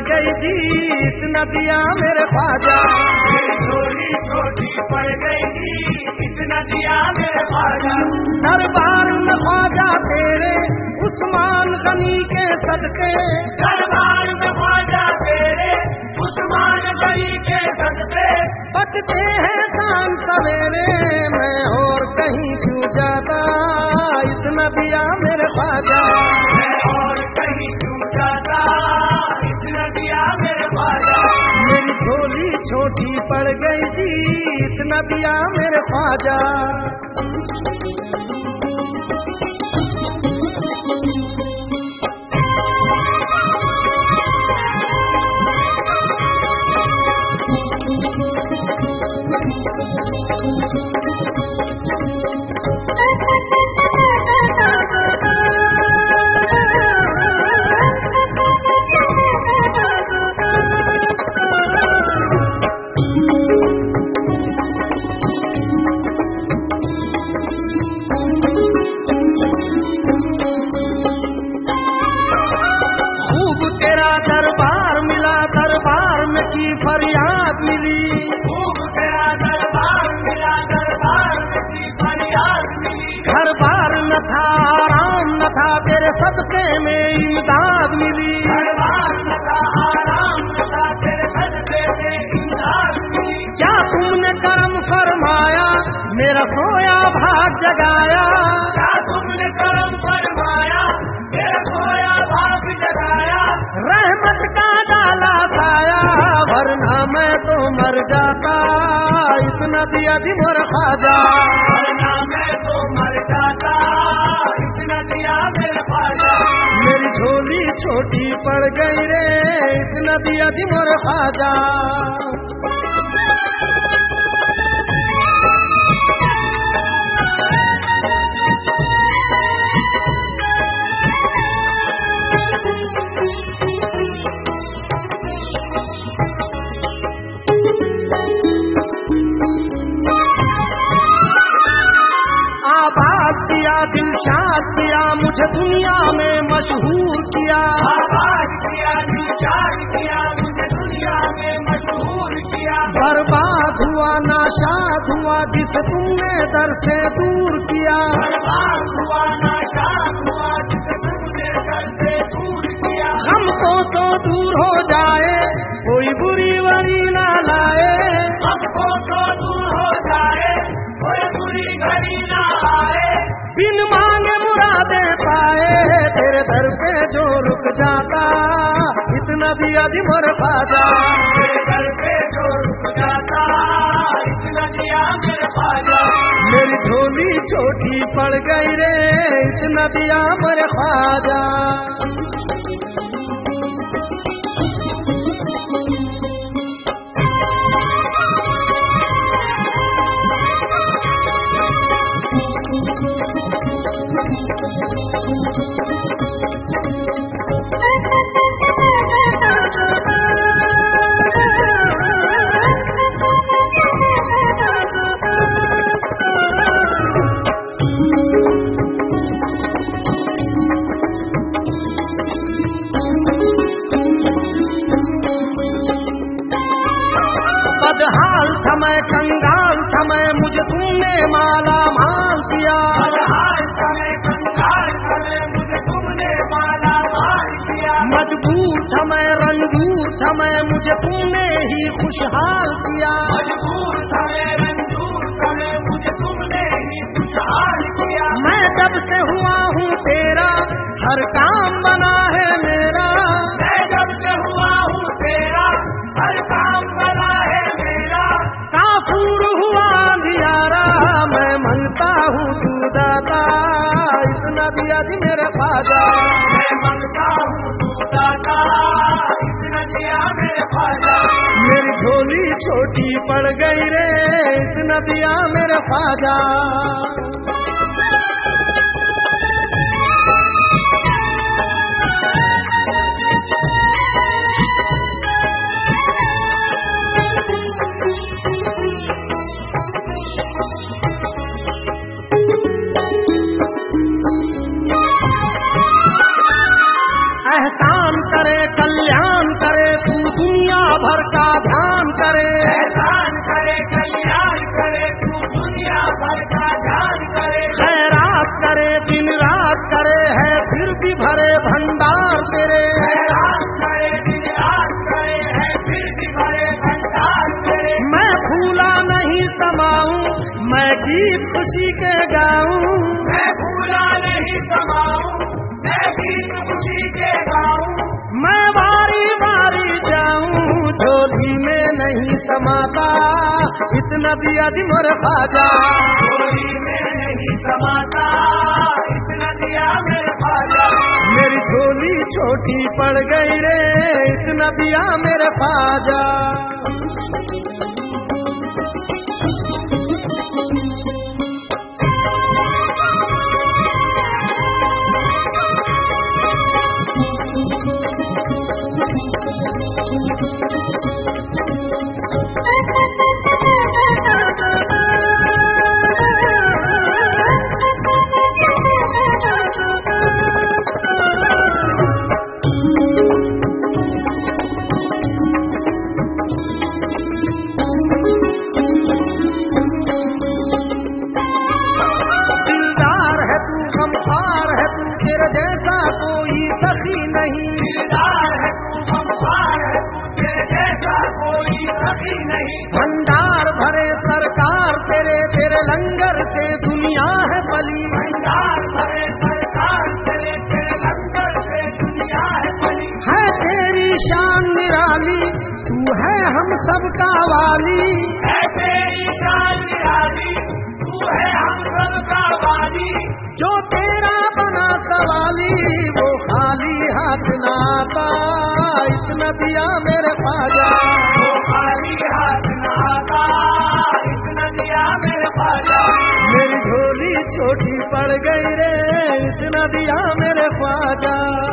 गई थी इस नदिया मेरे ख्वाजा, मेरी झोली छोटी पड़ गई थी इस नदिया मेरे ख्वाजा। दरबार में ख्वाजा तेरे उस्मान गनी के सदके, दरबार में ख्वाजा तेरे उस्मान गनी के सदके, बचते हैं शाम सवेरे मैं और कहीं क्यों जाता इस नदिया मेरे ख्वाजा, मैं और कहीं क्यों जाता इस नदिया मेरे ख्वाजा। मेरी झोली छोटी पड़ गई थी इस नदिया मेरे ख्वाजा। की फरियाद मिली, खूब तेरा दरबार मिला, दरबार की फरियाद मिली। घर बार न था आराम न था तेरे सदके में इमदाद मिली, घर बार न था आराम न था तेरे सदके में इमदाद मिली। क्या तुमने करम फरमाया मेरा सोया भाग जगाया, क्या तुमने करम फरमाया मेरा सोया भाग जगाया। रहमत का डाला साया वरना मैं तो मर जाता इस नदिया दी मोर ख्वाजा, वरना मैं तो मर जाता इस नदिया मेरे ख्वाजा। मेरी झोली छोटी पड़ गई रे इस नदिया दी मोर ख्वाजा। आबाद किया दिलशाद किया मुझे दुनिया में मशहूर किया, आबाद किया दिलशाद किया मुझे दुनिया में मशहूर किया। बर्बाद हुआ नाशाद हुआ जिसे तुमने दर से दूर किया, बर्बाद हुआ नाशाद हुआ जिसे तुमने दर से दूर किया। हमको तो दूर हो जाए कोई बुरी वरी ना लाए, हमको तो दूर हो जाए कोई बुरी घड़ी ना आए। बिन मांगे मुरादे पाए तेरे दर पे जो रुक जाता इतना दिया दी मोर ख्वाजा, तेरे दर पे जो रुक जाता इतना दिया मेरे ख्वाजा। मेरी झोली छोटी पड़ गई रे इतना दिया मेरे ख्वाजा। बदहाल समय कंगाल समय मुझे तुमने माला माल किया, बदहाल समय कंगाल समय मुझे तुमने माला माल किया। मजबूर समय रंजूर समय मुझे तुमने ही खुशहाल किया, मजबूर समय रंजूर समय मुझे तुमने ही खुशहाल किया। मैं जब से हुआ हूँ तेरा हर काम बना है मेरा, मैं जब से हुआ हूँ तेरा हर काम बना है मेरा। काफूर हुआ अंधियारा मैं मनता हूँ तू दाता इस नदिया दी मेरे ख्वाजा, मैं मंगता हूँ तू दाता इस नदिया मेरे ख्वाजा। मेरी झोली छोटी पड़ गई रे इस नदिया मेरे ख्वाजा। एहसान करे कल्याण करे करे, एहसान करे, कल्याण करे, तू दुनिया भर का ध्यान करे, खैरात करे, दिन रात करे, है फिर भी भरे भंडार तेरे। एहसान करे, दिन रात करे, है फिर भी भरे भंडार तेरे। मैं भूला नहीं समाऊं, मैं गीत खुशी के गाऊं, मैं भूला नहीं समाऊं, मैं गीत खुशी के गाऊं, मैं बारी बारी जाऊं, झोली में नहीं समाता इतना दिया दी मोर ख्वाजा। झोली में नहीं समाता इतना दिया मेरे ख्वाजा। मेरी झोली छोटी पड़ गई रे, इतना दिया मेरे ख्वाजा। दिलदार है तू, गमख्वार है तू, तेरे जैसा कोई सखी नहीं। दिलदार है तू, गमख्वार है तू, तेरे जैसा कोई सखी नहीं। भंडार भरे सरकार तेरे, तेरे लंगर से दुनिया है पली। भंडार भरे सरकार तेरे, तेरे लंगर से दुनिया है पली। है तेरी शान निराली, तू है हम सबका वाली। है तेरी शान निराली, तू है हम सबका वाली। जो तेरा बना सवाली, वो खाली हाथ ना आता इतना दिया मेरे ख्वाजा। वो खाली हाथ न आता इतना दिया मेरे ख्वाजा। मेरी झोली छोटी पड़ गई रे, इतना दिया मेरे ख्वाजा।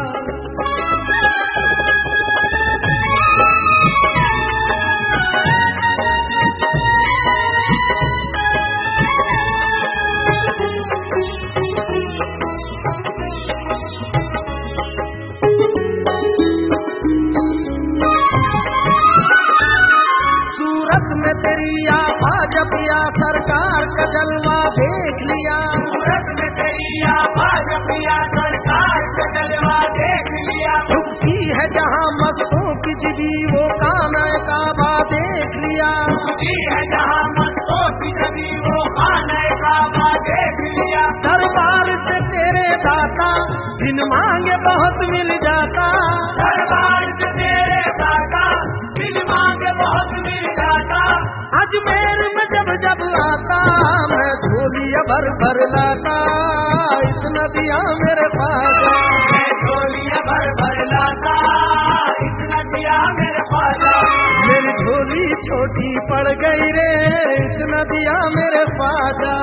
सूरत में तेरी आवाज पिया, सरकार का जलवा देख लिया। सूरत में तेरी आवाज पिया, सरकार का जलवा देख लिया। झुकती है जहाँ मस्तों की जिबी, वो काना काबा देख लिया। जी है जहाँ मस्तों की जबी, वो खाने काबा देख लिया। दरबार से तेरे दाता, बिन मांगे बहुत मिल जाता। दरबार से तेरे दाता, बिन मांगे बहुत मिल जाता। अजमेर में जब जब आता, मैं झोली भर भर लाता इतना दिया मेरे ख्वाजा। मैं झोलियाँ भर भर लाता इतना दिया मेरे ख्वाजा। मेरी झोली छोटी पड़ गई रे, इतना दिया मेरे ख्वाजा।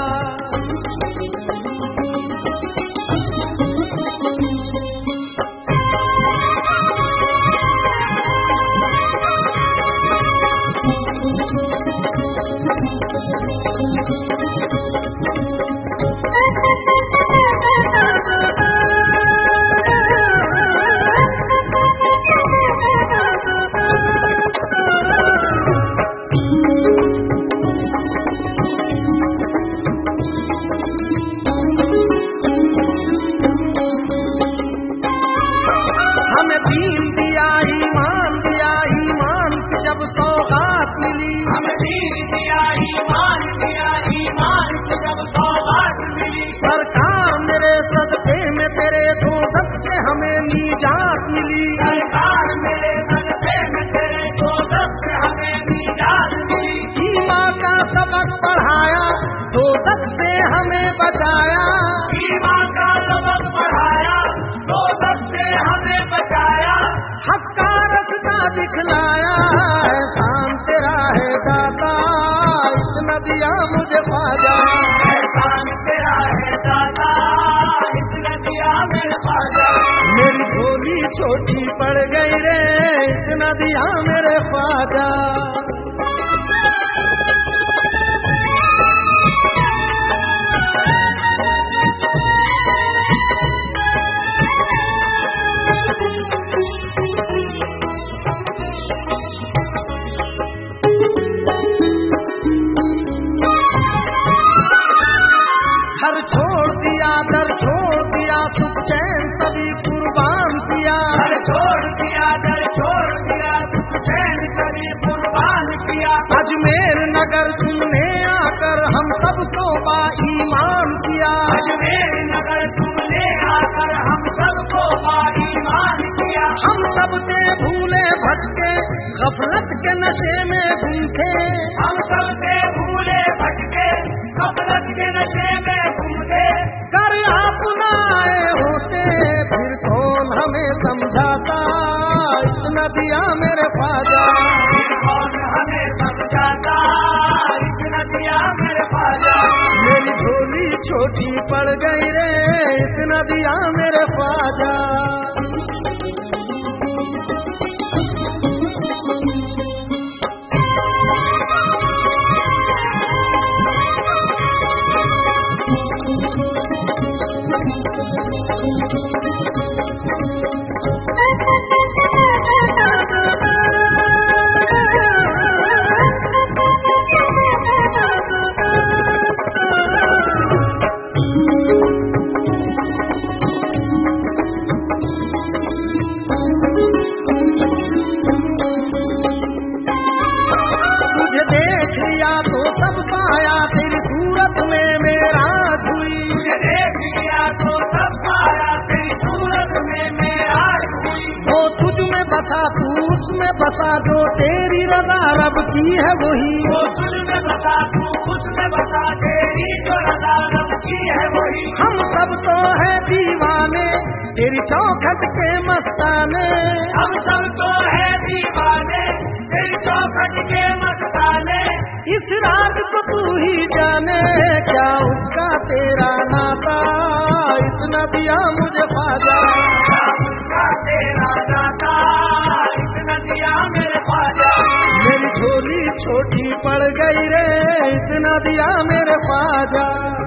हमें दीन दिया, ईमान दिया, ईमान की जब सौगात मिली। हमें दीन दिया, ईमान दिया, ईमान की जब सौगात मिली। सरकार मेरे सदके में तेरे दोज़ख से हमें निजात मिली। सरकार मेरे सदके में तेरे दोज़ख से हमें निजात मिली। ईमान का सबक पढ़ाया, दोज़ख से हमें बचाया। ईमान का सबक पढ़ाया, दोज़ख से हमें बचाया। हक का रास्ता दिखलाया, एहसान तेरा है दाता इतना दिया मुझे ख्वाजा। एहसान तेरा है दाता इतना दिया मेरे ख्वाजा। मेरी झोली छोटी पड़ गई रे, इतना दिया मेरे ख्वाजा। नगर तुमने आकर हम सबको ईमान किया। अजमेर नगर तुमने आकर हम सबको ईमान किया। हम सबसे भूले भटके गफलत के नशे में घूमते। हम सबसे भूले भटके गफलत के नशे में घूमते। कर अपनाए होते फिर कौन हमें समझाता, इस नदिया मेरे ख्वाजा। फिर कौन हमें समझाता, इस नदिया मेरे ख्वाजा। मेरी झोली छोटी पड़ गई रे, इस नदिया मेरे ख्वाजा। तुझे देख लिया तो सब पाया, तेरी सूरत में मेरा धुई। तुझे देख लिया तो सब पाया, तेरी सूरत में मेरा धुई। वो तुझ में बसा तू उसमें बसा, जो तेरी रज़ा रब की है वही। वो तुझ में बसा तू उसमें बसा, तेरी जो रज़ा रब की है वही। हम सब तो है दीवाने तेरी चौखट के मस्ताने। हम सब तो है दीवाने तेरी चौखट के मस्ताने। इस रात को तू ही जाने, क्या उसका तेरा नाता, इस नदिया मुझे ख्वाजा। उसका तेरा नाता, इस नदिया मेरे ख्वाजा। मेरी झोली छोटी पड़ गई रे, इस नदिया मेरे ख्वाजा।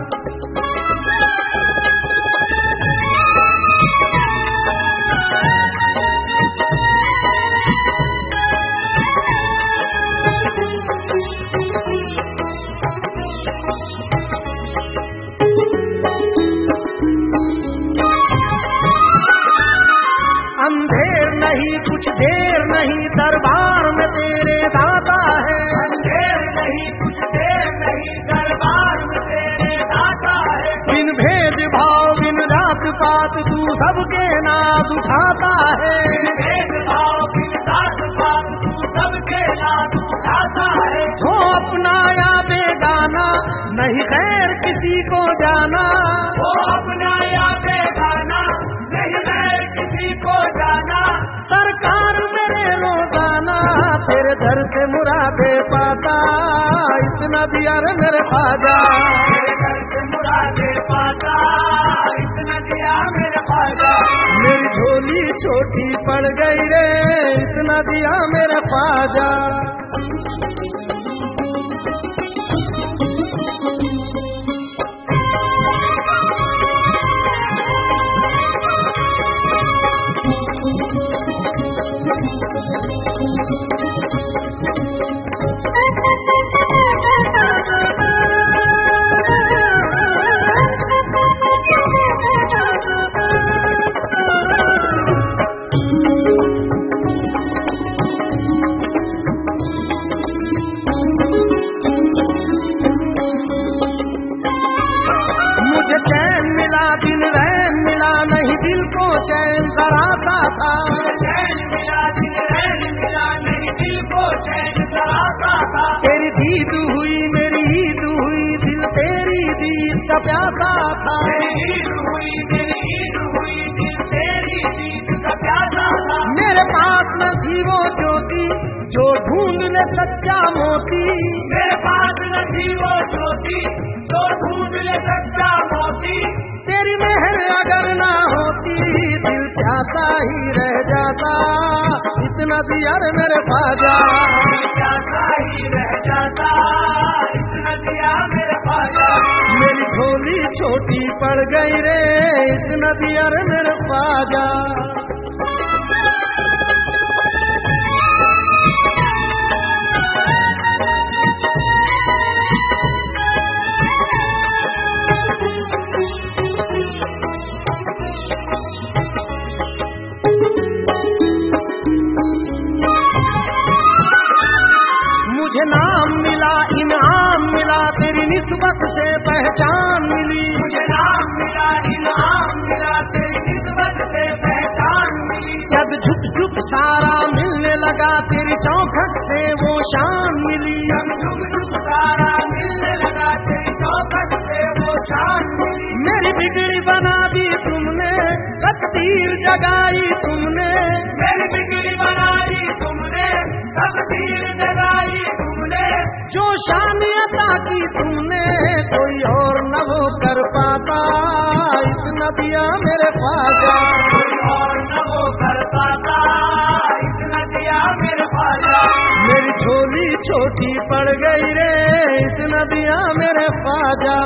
अंधेर नहीं कुछ देर नहीं, दरबार में तेरे दाता है। देर नहीं कुछ देर नहीं, दरबार में तेरे दाता है। बिन भेद भाव बिन जात पात तू सबके नाद उठाता है। भेदभाव बिन जात पात तू सबके नाद उठाता है। हो अपना या बेगाना नहीं खैर किसी को जाना। वो अपना या बेगाना नहीं खैर किसी को जाना। सरकार मेरे रोजाना तेरे दर से मुरादे पाता, इस नदिया रे मेरे ख्वाजा। मेरे घर से मुरादे पाता, इस नदिया मेरे ख्वाजा। मेरी झोली छोटी पड़ गई रे, इस नदिया मेरे ख्वाजा। मुझे चैन मिला दिन रैन मिला, नहीं दिल को चैन कराता था। चैन मिला दिन रैन मिला, नहीं दिल को चैन कराता था। तेरी दीद हुई मेरी ईद हुई, दिल तेरी दीद का प्यासा था। मेरी ईद हुई मेरी ईद हुई, दिल तेरी ईद का प्यासा था। मेरे पास न थी वो ज्योति जो ढूंढ ले सच्चा मोती। मेरे पास न थी वो ज्योति जो ढूंढ ले सच्चा मोती। तेरी मेहर अगर ना होती, दिल प्यासा ही रह जाता, इस नदिया रे मेरे ख्वाजा। दिल प्यासा ही रह जाता, इस नदिया मेरे ख्वाजा। मेरी झोली छोटी पड़ गई रे, इस नदिया रे मेरे ख्वाजा। मुझे नाम मिला इन से पहचान मिली। मुझे नाम मिला, इनाम मिला, तेरी निस्बत से पहचान मिली। जब झुक झुक सारा मिलने लगा, तेरी चौखट से वो शान मिली। जब झुक झुक सारा मिलने लगा, तेरी चौखट से वो शान मिली। मेरी बिगड़ी बना दी तुमने, तकदीर जगाई तुमने। मेरी बिगड़ी बनाई तुमने, तकदीर जगाई तुमने। जो शान अता की तुमने, कोई और न वो कर पाता। इस नदिया मेरे ख्वाजा, कोई और न वो कर पाता। इस नदिया मेरे ख्वाजा। मेरी झोली छोटी पड़ गई रे, इस नदिया मेरे ख्वाजा।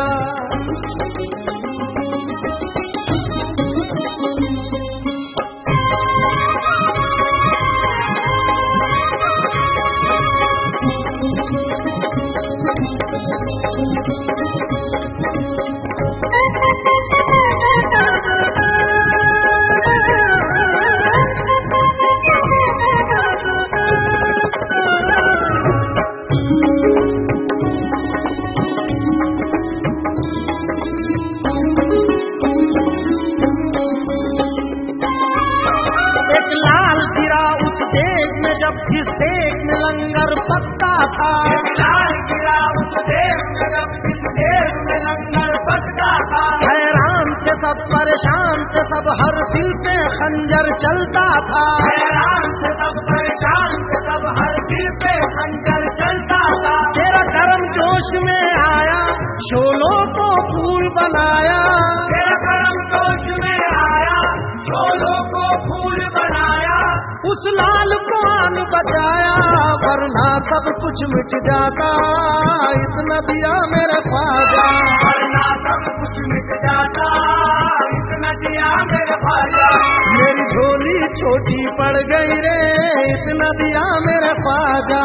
जिस देश में लंगर पकता था, लाल गिरा उस देश में, जब जिस देश में लंगर पकता था। हैरान से सब, परेशान से सब, हर दिल पे खंजर चलता था। हैरान से सब, परेशान से सब, हर दिल पे खंजर चलता था। तेरा कर्म जोश में आया, शोलों को फूल बनाया। तेरा कर्म जोश में आया, शोलों को फूल बनाया। उस लाल को आन बचाया, वरना सब कुछ मिट जाता। इस नदिया मेरे ख्वाजा, वरना सब कुछ मिट जाता। इस नदिया मेरे ख्वाजा। मेरी झोली छोटी पड़ गई रे, इस नदिया मेरे ख्वाजा।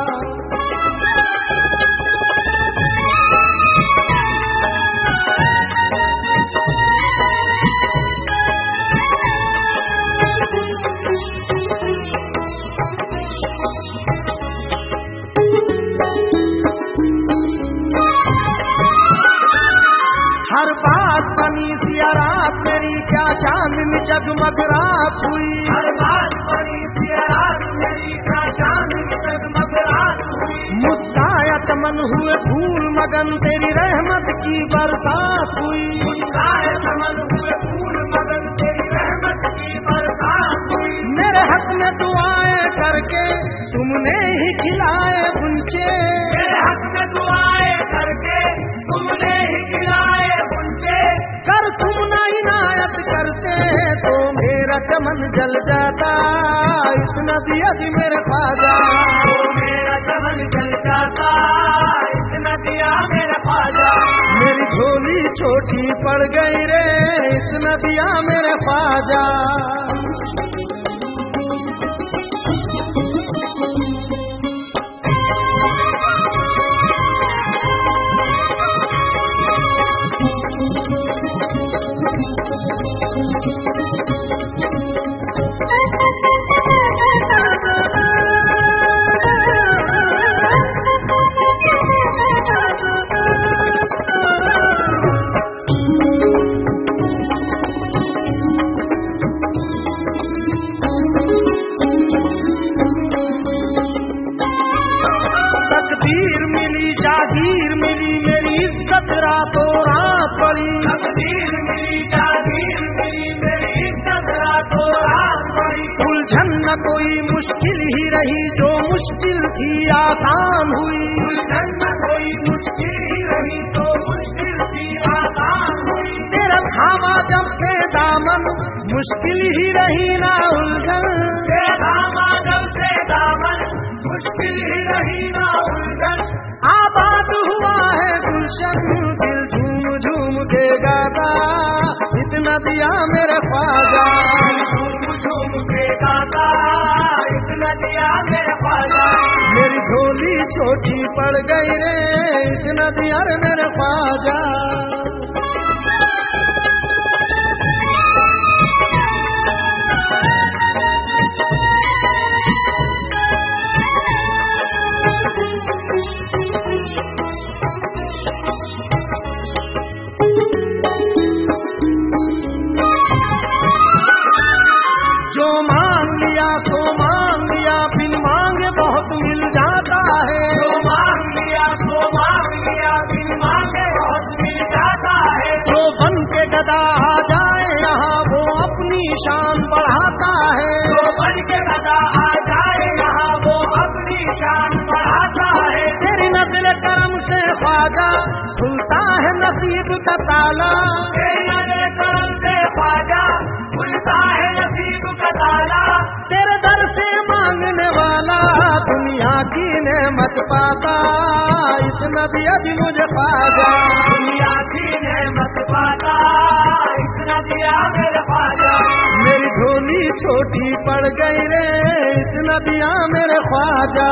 हर बात बनी सिया रात मेरी, क्या चांद में जगमग रात हुई। हर बात बड़ी सी रात मेरी, क्या चांद में जगमग रात हुई। मुस्काया चमन हुए फूल मगन, तेरी रहमत की बरसात हुई। मुस्काए चमन हुए फूल मगन, तेरी रहमत की बरसात हुई। मेरे हक में दुआएं करके तुमने ही खिलाए बुंचे। मेरे हक में दुआएं करके तुमने ही खिलाए बुंचे। कर तुम न इनायत करते तो मेरा चमन जल जाता। इस नदिया की मेरे ख्वाजा, तो मेरा चमन जल जाता। इस नदिया मेरे ख्वाजा। मेरी झोली छोटी पड़ गई रे, इस नदिया मेरे ख्वाजा। तकदीर मिली, जागीर मिली, मेरी इज्जत रातों रात बढ़ी। तकदीर मिली, जागीर मिली, मेरी इज्जत रातों रात बढ़ी। उलझन न कोई मुश्किल ही रही, जो मुश्किल थी आसान हुई। उलझन न कोई मुश्किल ही रही, तो मुश्किल थी आसान हुई। तेरा थामा जब से दामन, मुश्किल ही रही ना उलझन। तेरा थामा जब से दामन, मुश्किल ही रही ना उलझन। आबाद हुआ है गुलशन, दिल झूम झूम के गाता। इतना दिया मेरे ख्वाजा, झूम झूम के गाता। इतना दिया मेरे ख्वाजा। मेरी झोली छोटी पड़ गई रे, इतना दिया रे मेरे ख्वाजा। नसीब का ताला, नजर करम से ख्वाजा खुलता है नसीब का ताला। तेरे दर से मांगने वाला दुनिया की नेमत पाता, इतना दिया जी मुझे ख्वाजा। दुनिया की नेमत पाता, इतना दिया मेरे ख्वाजा। मेरी झोली छोटी पड़ गई रे, इतना दिया मेरे ख्वाजा।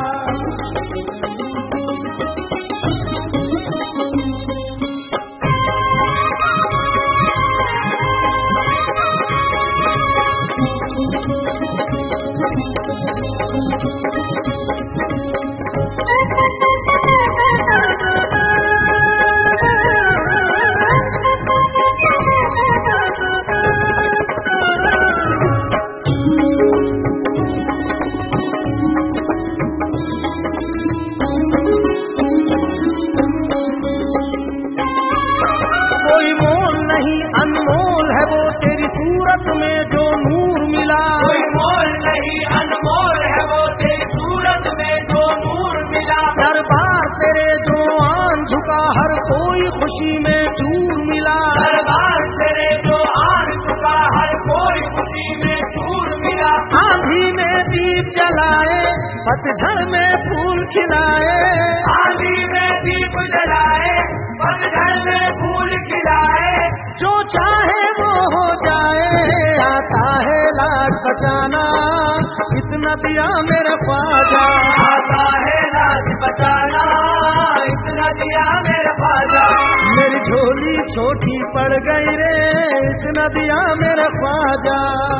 कोई मोल नहीं अनमोल है वो तेरी सूरत में जो नूर मिला, कोई मोल नहीं अनमोल है वो तेरी सूरत में जो नूर मिला। दरबार तेरे जो आन झुका हर कोई खुशी में चूर मिला, दरबार तेरे जो आन चुका हर कोई खुशी में चूर मिला। आंधी में दीप जलाए पतझड़ में फूल खिलाए, आंधी में दीप जलाए पतझड़ में फूल खिलाए। जो चाहे वो हो जाए आता है लाज बचाना, इतना दिया मेरा ख्वाजा। आता है लाज बचाना, इतना दिया मेरे ख्वाजा। मेरी झोली छोटी पड़ गई रे, इतना दिया मेरा ख्वाजा।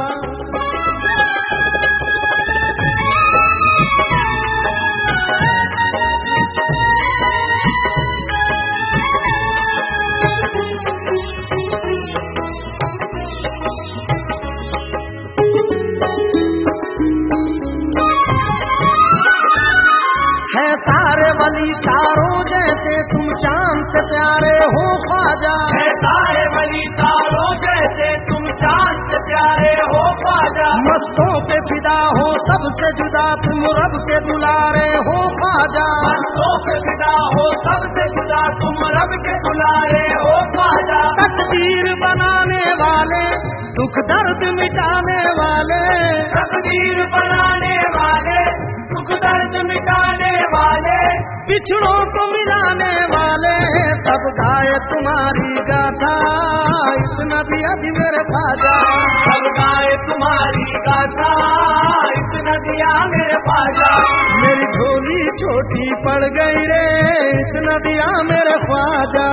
है सारे वली तारों जैसे तुम चांद से प्यारे हो ख्वाजा, है सारे वली तारों जैसे तुम चांद से प्यारे हो ख्वाजा। मस्तों पे फिदा हो सबसे जुदा तुम रब के दुलारे हो ख्वाजा, मस्तों पे फिदा हो सबसे जुदा तुम रब के दुलारे हो ख्वाजा। तकदीर बनाने वाले दुख दर्द मिटाने वाले, तकदीर बनाने वाले दुख दर्द मिटाने वाले। पिछड़ों को मिलाने वाले सब गाए तुम्हारी गाथा, इतना दिया भी मेरे ख्वाजा। सब गाए तुम्हारी गाथा, इतना दिया मेरे ख्वाजा। मेरी झोली छोटी पड़ गई रे, इतना दिया मेरे ख्वाजा।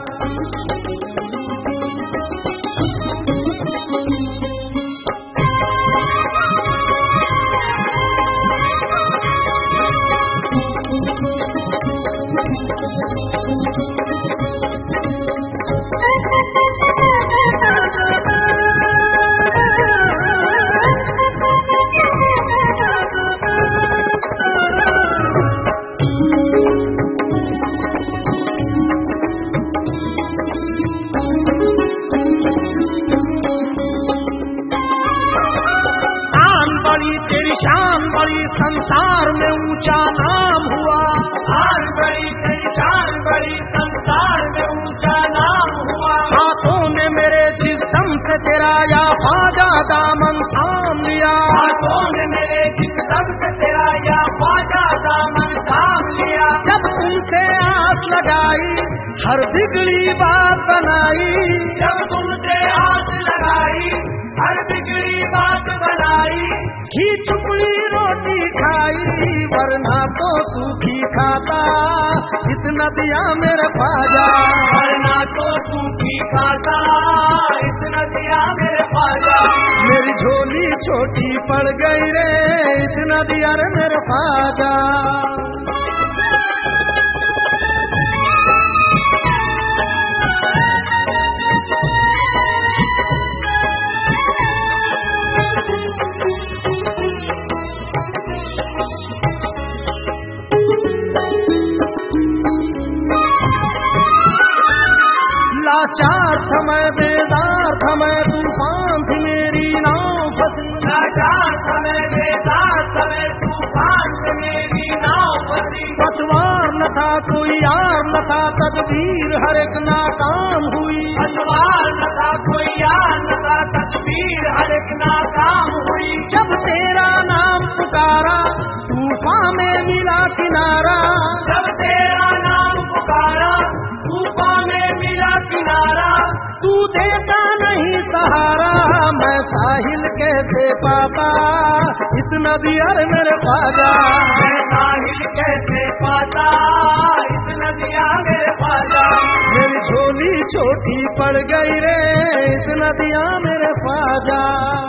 तेरी शान बड़ी संसार में ऊंचा नाम हुआ, शान बड़ी तेरी शान बड़ी संसार में ऊंचा नाम हुआ। हाथों ने मेरे जिस्म से तेरा या ख्वाजा दामन थाम लिया, हाथों ने मेरे जिस्म से तेरा या ख्वाजा दामन थाम लिया। जब तुमसे आस लगाई हर बिगड़ी बात बनाई, जब तुमसे आस लगाई हर बिगड़ी बात बनाई। घी चुपड़ी रोटी खाई वरना तो सूखी खाता, इतना दिया मेरे ख्वाजा। वरना तो सूखी खाता, इतना दिया मेरे ख्वाजा। मेरी झोली छोटी पड़ गई रे, इतना दिया रे मेरे ख्वाजा। लाचार समय बेदार समय तूफान थी मेरी नाव फंसी, लाचार समय बेदार समय तूफान से मेरी नाव फंसी। पतवार न था कोई यार न था तब तदबीर हर एक नाकाम हुई। अतवार न था कोई यार न था, तदबीर हर एक नाकाम हुई। जब तेरा नाम पुकारा तूफान में मिला किनारा, जब तेरा नाम पुकारा तूफान में मिला किनारा। तू देता नहीं सहारा, मैं साहिल कैसे पाता इस नदी अर मेरे ख्वाजा। मैं साहिल कैसे पाता इस नदिया मेरे ख्वाजा। मेरी झोली छोटी पड़ गई रे इस नदिया मेरे ख्वाजा।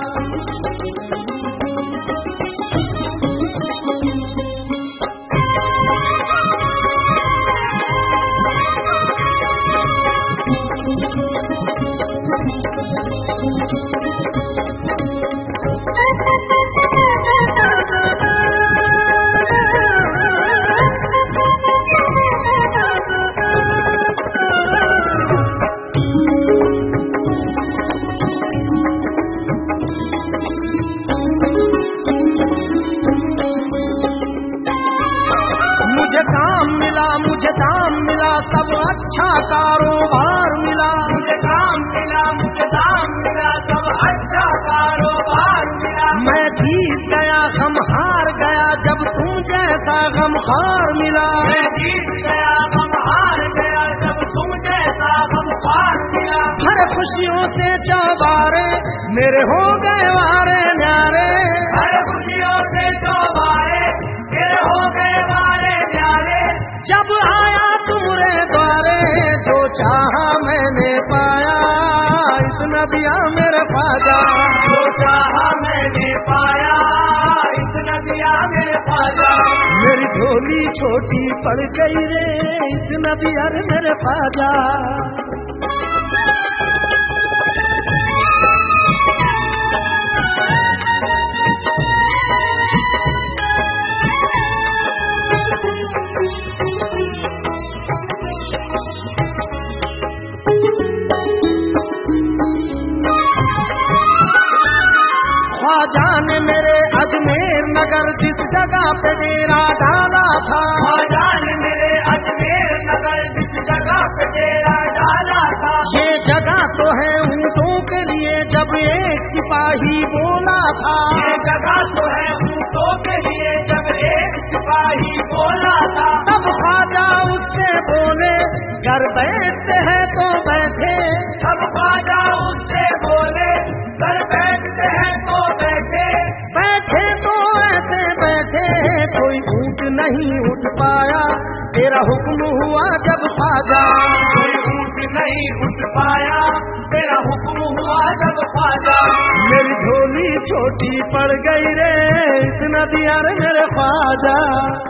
मुझे दाम मिला सब अच्छा कारोबार मिला। मुझे काम मिला मुझे दाम मिला सब अच्छा कारोबार मिला। मैं जीत गया गम हार गया जब तुम जैसा गमखार मिला। मैं जीत गया गम हार गया जब तुम जैसा गमखार मिला। हर खुशियों से चौबारे मेरे हो गए वारे न्यारे। हर खुशियों से चौबारे मेरे हो गए वारे न्यारे। जब आया तुम्हारे द्वारे जो चाहा मैंने पाया इस नदिया मेरे ख्वाजा। जो चाहा मैंने पाया इस नदिया मेरे ख्वाजा। मेरी झोली छोटी पड़ गई रे इस नदिया मेरे ख्वाजा। ख्वाजा ने मेरे अजमेर नगर जिस जगह पे डेरा डाला था। ख्वाजा ने मेरे अजमेर नगर जिस जगह पे डेरा डाला था। ये जगह तो है ऊँटों के लिए जब एक सिपाही बोला था। ये जगह तो है ऊँटों के लिए जब एक सिपाही बोला था। तब ख्वाजा उससे बोले घर बैठते हैं तो बैठे। तब ख्वाजा उससे बोले घर बैठते हैं तो बैठे। बैठे तो ऐसे बैठे कोई ऊँट नहीं उठ पाया तेरा हुक्म हुआ जब ख्वाजा। कोई ऊँट नहीं उठ पाया तेरा हुक्म हुआ जब ख्वाजा। मेरी झोली छोटी पड़ गई रे इस नदिया रे मेरे ख्वाजा।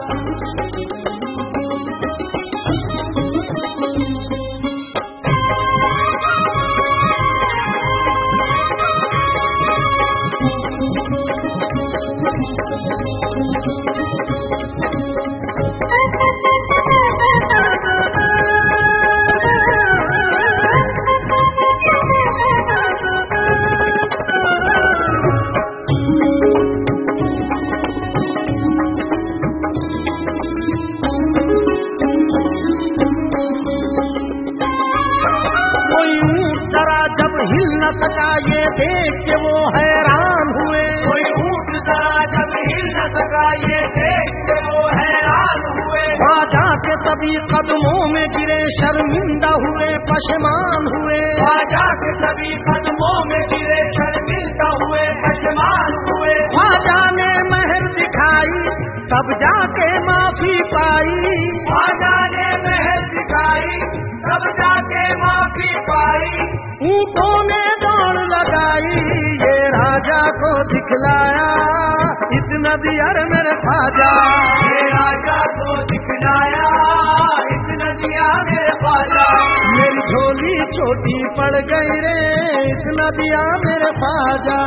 जब हिल न सका ये देख के वो हैरान हुए। कोई ऊँट जरा जब हिल न सका ये देख के वो हैरान हुए। ख्वाजा के सभी कदमों में गिरे शर्मिंदा हुए पशमान हुए। ख्वाजा के सभी कदमों में गिरे शर्मिंदा हुए पशमान हुए। ख्वाजा ने महर दिखाई तब जाके माफी पाई। ख्वाजा ने महर दिखाई तब जाके माफी पाई। ऊँटों ने दौड़ लगाई ये राजा को दिखलाया इस नदिया रे मेरे ख्वाजा। ये राजा को दिखलाया इस नदिया मेरे ख्वाजा। मेरी झोली छोटी पड़ गई रे इस नदिया मेरे ख्वाजा।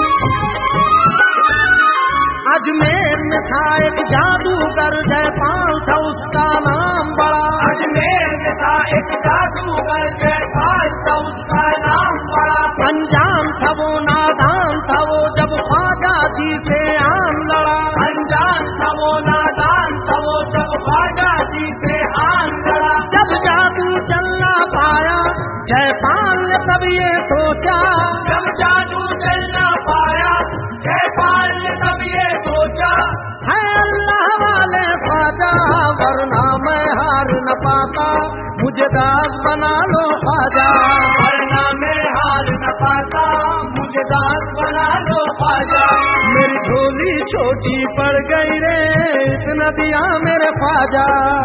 अजमेर में था एक जादूगर जयपाल था उसका नाम बड़ा। अजमेर में था एक जादूगर, जयपाल था उसका नाम बड़ा। अनजान था वो, नादान था वो, जब ख्वाजा जी से आन लड़ा। अनजान था वो, नादान था वो, जब ख्वाजा जी से आन लड़ा। जब जादू चल ना पाया जयपाल ने तब ये सोचा, जब जादू चल ना पाया जयपाल ने तब ये सोचा, है अल्लाह वाले ख्वाजा वरना मैं हार न पाता, मुझे दास बना लो ख्वाजा। वरना मैं हार न पाता, मुझे दास बना लो ख्वाजा। मेरी झोली छोटी पड़ गई रे, इतना दिया मेरे ख्वाजा।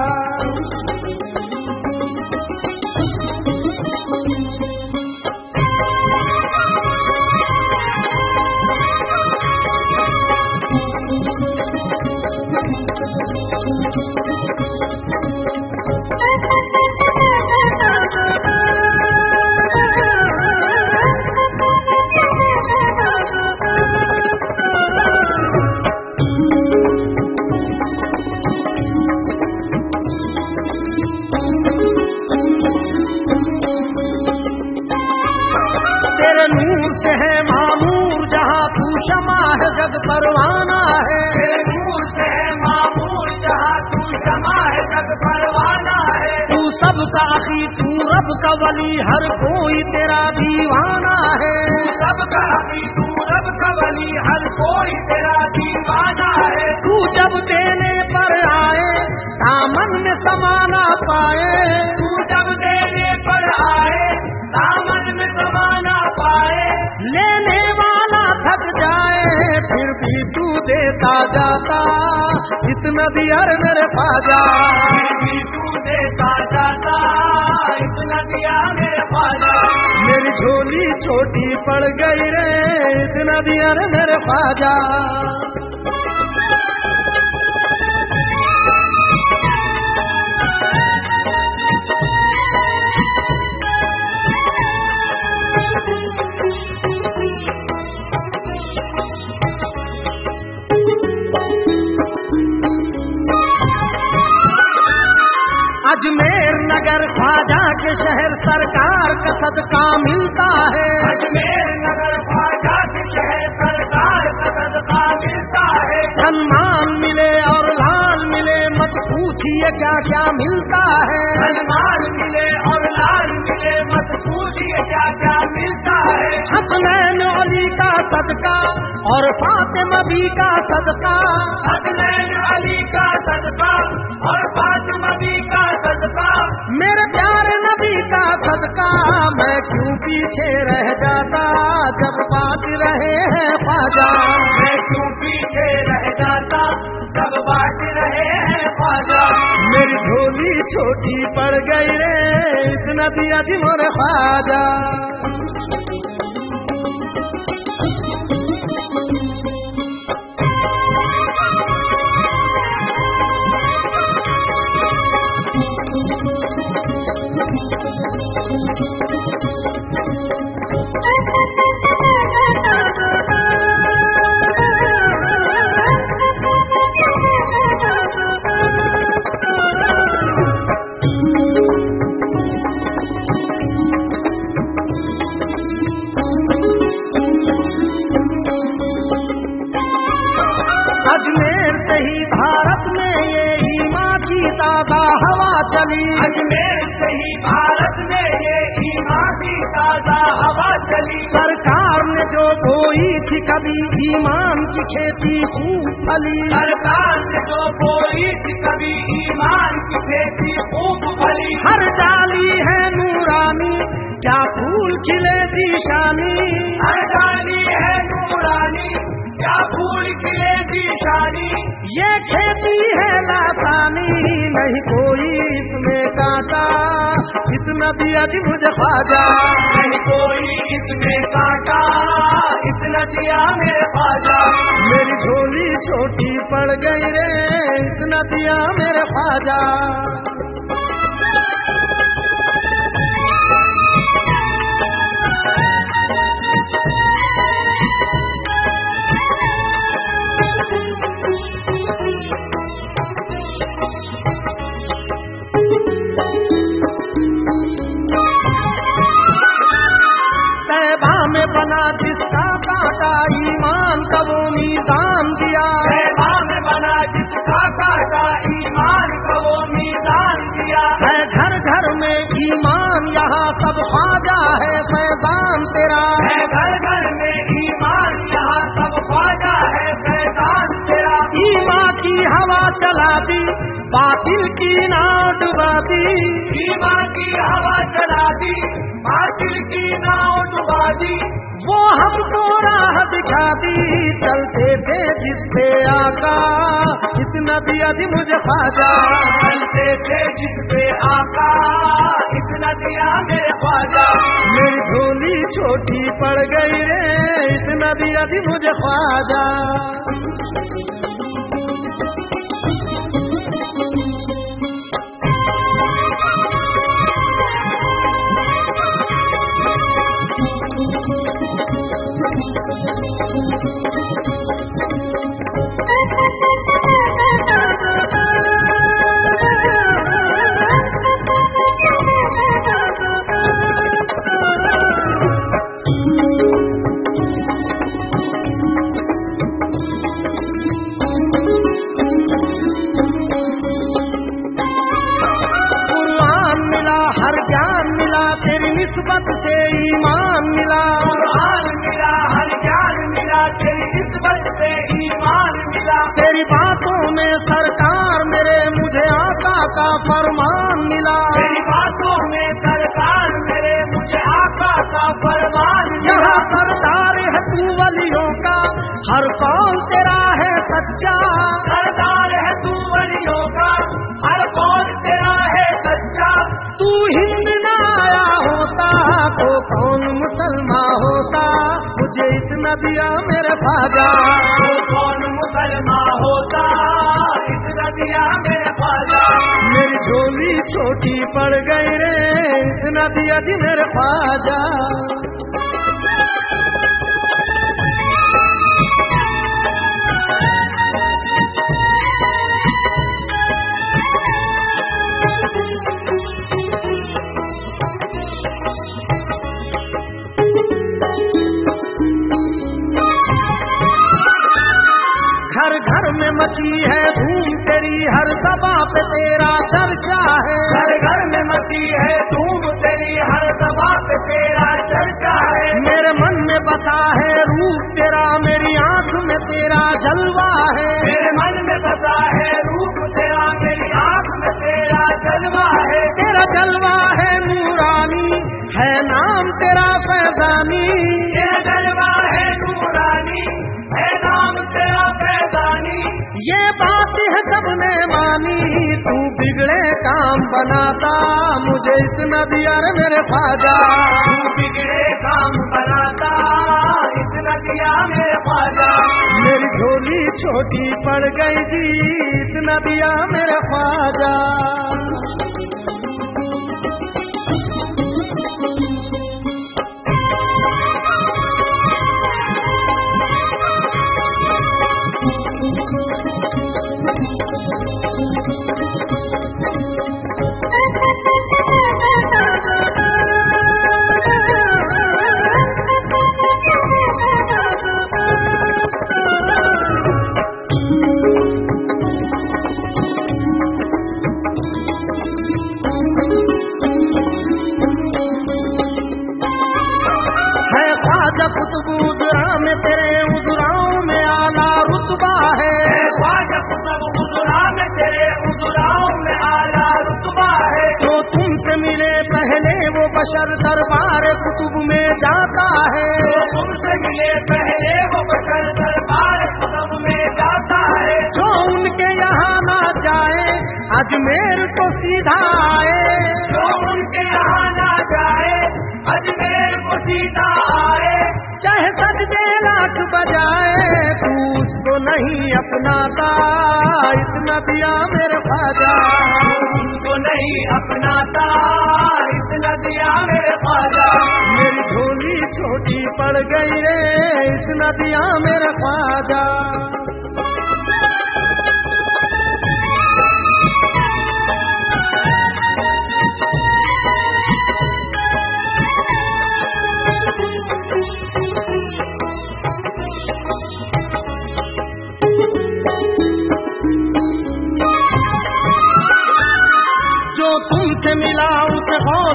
तेरे नूर से है मामूर जहाँ तू शमा है जग परवाना है। तेरे नूर से है मामूर जहाँ तू शमा है जग परवाना है। तू सबका अखी, तू रब का वली, हर कोई तेरा दीवाना है। तू सबका अखी, तू रब का वली, हर कोई तेरा दीवाना है। तू जब देने पर आए दामन में समाना पाए, तू जब देने पर आए दामन में समाना पाए, लेने वाला थक जाए फिर भी तू देता जाता, इतना दिया रे मेरे ख्वाजा। फिर भी तू देता जाता, इतना दिया मेरे ख्वाजा। मेरी झोली छोटी पड़ गई रे, इतना दिया रे मेरे ख्वाजा। अजमेर नगर ख्वाजा के शहर, सरकार का सदका मिलता है। अजमेर नगर ख्वाजा के शहर, सरकार का सदका मिलता है। सम्मान मिले और लाल मिले, मत पूछिए क्या क्या मिलता है। सम्मान मिले और लाल मिले, मत पूछिए क्या क्या मिलता है। हसनैन अली का सदका और फातिमा भी का सदका, हसनैन अली का सदका और फातिमा भी का सदका, मेरे प्यारे नबी का सदका। मैं क्यों पीछे रह जाता जब बात रहे हैं ख्वाजा। मैं क्यों पीछे रह जाता जब बात रहे हैं ख्वाजा। मेरी झोली छोटी पड़ गई रे, इतना दिया जी मोरे ख्वाजा। अजमेर से ही भारत में ये ईमान की ताज़ा हवा चली। अजमेर से ही भारत में ये ईमान की ताज़ा हवा चली। सरकार ने जो बोई थी कभी ईमान की खेती खूब फली। सरकार ने जो बोई थी कभी ईमान की खेती खूब फली। हर डाली है नूरानी, क्या फूल खिले दीशानी। हर डाली है नूरानी, क्या फूल खिले दीशानी। ये खेती है लासानी, नहीं कोई इसमें कांटा, इतना दिया जी मुझे ख्वाजा। नहीं कोई इसमें कांटा, इतना दिया मेरे ख्वाजा। मेरी झोली छोटी पड़ गई रे, इतना दिया मेरे ख्वाजा। दिया, पैगाम बना जिसका काटा ईमान का वो मीज़ान दिया। है घर घर में ईमान यहाँ सब ख्वाजा है फैजान तेरा, है घर घर में ईमान यहाँ सब ख्वाजा है फैजान तेरा। ईमान की हवा चला दी, बातिल की नाव डुबा दी, ईमान की हवा चला दी, बातिल की नाव डुबा दी। वो हमको राह दिखा दी, चलते थे जिस पे आका, इस नबी अभी मुझे ख्वाजा, चलते थे जिस पे आका, इतना दिया मेरे ख्वाजा। मेरी झोली छोटी पड़ गई रे, इस नबी अभी मुझे ख्वाजा। निस्बत से ईमान मिला, कुरान मिला, हर ज्ञान मिला, तेरी निस्बत से ईमान मिला। तेरी बातों में सरकार मेरे मुझे आका का फरमान मिला, तेरी बातों में सरकार मेरे मुझे आका का फरमान मिला। यहाँ सरदार है तू वलियों का, हर कौल तेरा है सच्चा, सरदार है तू वलियों का, हर कौल तेरा है सच्चा। तू हिंद न आया होता तो कौन मुसलमान होता, मुझे इतना दिया मेरे ख्वाजा, तो कौन मुसलमान होता, इतना दिया मेरे ख्वाजा। मेरी झोली छोटी पड़ गई रे, इतना दिया दी मेरे ख्वाजा। घर घर में मची है धूम तेरी, हर सभा पे तेरा चर्चा है, घर घर में मची है धूम तेरी, हर सभा पे तेरा चर्चा है। मेरे मन में बसा है रूप तेरा, मेरी आँख में तेरा जलवा है, मेरे मन में बसा है रूप तेरा, मेरी आँख में तेरा जलवा है। तेरा जलवा है नूरानी, है नाम तेरा फैजानी, तेरा जलवा है नूरानी, है नाम तेरा फैजानी। ये बात है सबने मानी, तू बिगड़े काम बनाता, मुझे इतना दिया रे मेरे ख्वाजा, तू बिगड़े काम बनाता, इतना दिया मेरे ख्वाजा। मेरी झोली छोटी पड़ गई जी, इतना दिया मेरे ख्वाजा। कुतुबुद्दौला में तेरे उजराओं में आला रुतबा है, ख्वाजा कुतुबुद्दौला में तेरे उजराओं में आला रुतबा है। जो तुमसे मिले पहले वो बशर दरबार कुतुब में जाता है, जो तुमसे मिले पहले वो बशर दरबार कुतुब में जाता है। जो उनके यहाँ ना जाए अजमेर को सीधा आए, जो उनके यहाँ ना जाए अजमेर को सीधा आए। चाहे सजदे लाख बजाए तू उसको नहीं अपनाता, इतना दिया मेरे ख्वाजा, उनको नहीं अपनाता, इतना दिया मेरे ख्वाजा। मेरी झोली छोटी पड़ गई रे, इतना दिया मेरे ख्वाजा।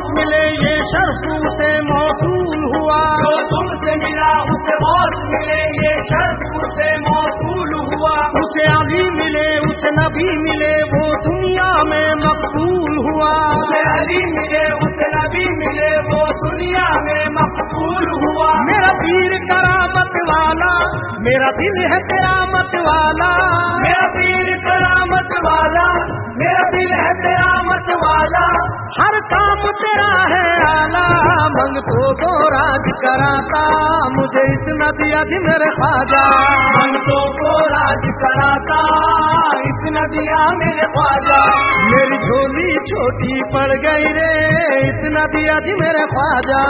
मिले ये शर्फ उसे मौसूल हुआ। जो तुमसे मिला उसे मौत मिले, ये शर्फ उसे मौसूल हुआ। उसे अली मिले उसे नबी मिले, वो दुनिया में मकबूल हुआ। उसे अली मिले उसे नबी मिले, वो दुनिया में मकबूल हुआ। मेरा पीर करामत वाला, मेरा दिल है करामत वाला। मेरा पीर करामत वाला, मेरा दिल है करामत वाला। हर काम तेरा है आला, मंगतों को राज कराता, मुझे इतना दिया जी मेरे ख्वाजा। मंगतों को राज कराता, इतना दिया मेरे ख्वाजा। मेरी झोली छोटी पड़ गई रे, इतना दिया जी मेरे ख्वाजा।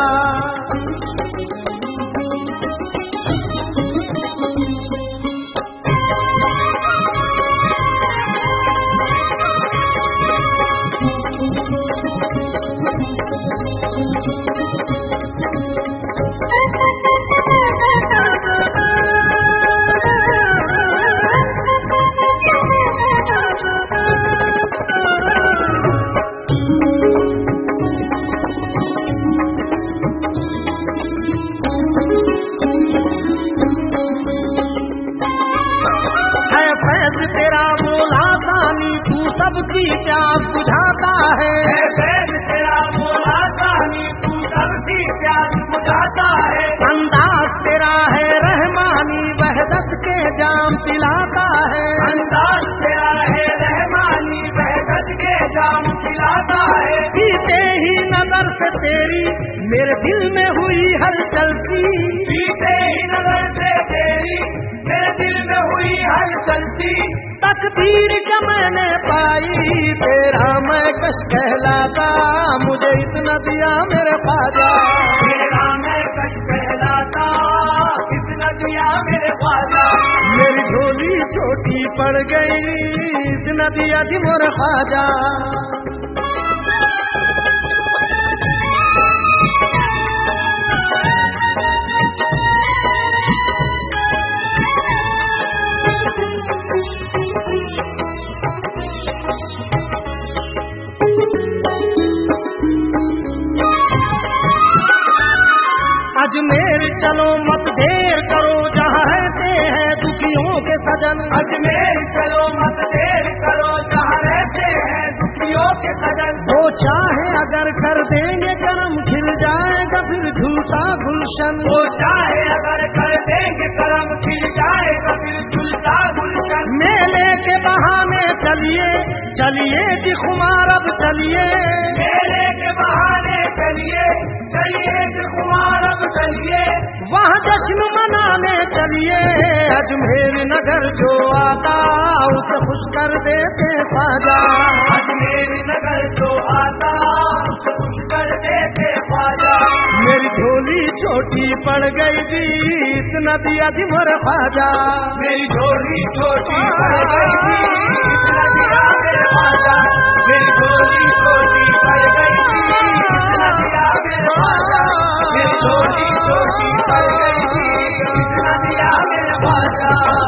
तेरा बोला सानी तू सबकी प्यास बुझाता है। वैद तेरा बोला सानी तू सबकी प्यास बुझाता है। अंदाज तेरा है रहमानी वहदत के जाम पिलाता है। अंदाज तेरा है रहमानी वहदत के जाम पिलाता है। पीते ही नजर से तेरी मेरे दिल में हुई हलचल सी। पीते ही नजर से तेरी मेरे दिल में हुई हलचल सी। तकदीर का मैंने पाई तेरा मैं कश कहलाता, मुझे इतना दिया मेरे ख्वाजा। तेरा मैं कश कहलाता, इतना दिया मेरे ख्वाजा। मेरी झोली छोटी पड़ गई, इतना दिया जी मेरे ख्वाजा। अजमेर चलो मत देर करो, जहाँ रहते हैं दुखियों के सजन। अजमेर चलो मत देर करो, जहाँ रहते हैं दुखियों के सजन। वो चाहे अगर कर देंगे करम, खिल जाएगा फिर झूठा गुलशन। वो चाहे अगर कर देंगे करम, खिल जाएगा फिर झूठा गुलशन। मेले के बहाने चलिए चलिए जी खुमार अब चलिए। मेले के बहाने चलिए चलिए जी खुमार अब चलिए। वहाँ जश्न मनाने चलिए, अजमेर नगर जो आता उसे खुश कर देते ख्वाजा। अजमेर नगर जो आता उसे खुश कर देते ख्वाजा। मेरी झोली छोटी पड़ गई थी, इतना दिया जी मेरे ख्वाजा। मेरी झोली छोटी पड़ गई थी, इतना दिया मेरे ख्वाजा। मेरी झोली छोटी पड़ गई थी, इतना दिया मेरे ख्वाजा। मेरी झोली छोटी पड़ गई थी, इतना दिया मेरे ख्वाजा।